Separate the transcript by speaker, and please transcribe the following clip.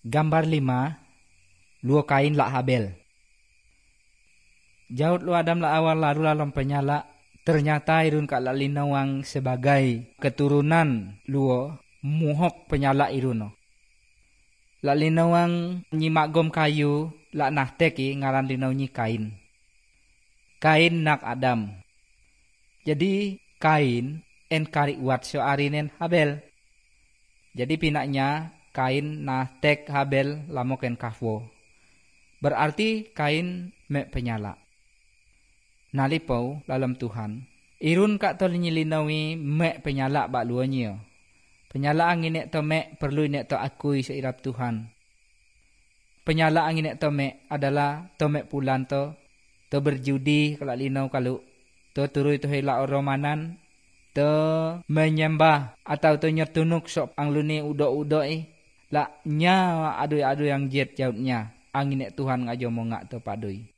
Speaker 1: Gambar 5, luo Kain lak Habel. Jaut lu Adam la awal lalu lalam penyala, ternyata irun kak la linawang sebagai keturunan luo muhok penyala iruno. La linawang nyimak gom kayu la nahteki ngaran linaw nyi Kain. Kain nak Adam. Jadi Kain en karik wat so arinen Habel. Jadi pinaknya Kain nahtek Habel lamoken kafwo. Berarti Kain mek penyala. Nalipau dalam Tuhan, irun kak tol nyilinawi mek penyala bak luonyo. Penyala anginek to mek perlu inek to akui seirap Tuhan. Penyala anginek to mek adalah to mek pulan to berjudi kalau linau kalau to turui to hela oromanan, to menyembah atau to nyetunuk sok angluni udo-udo la nya adu yang jet jautnya anginek Tuhan ngajo mongak to padui.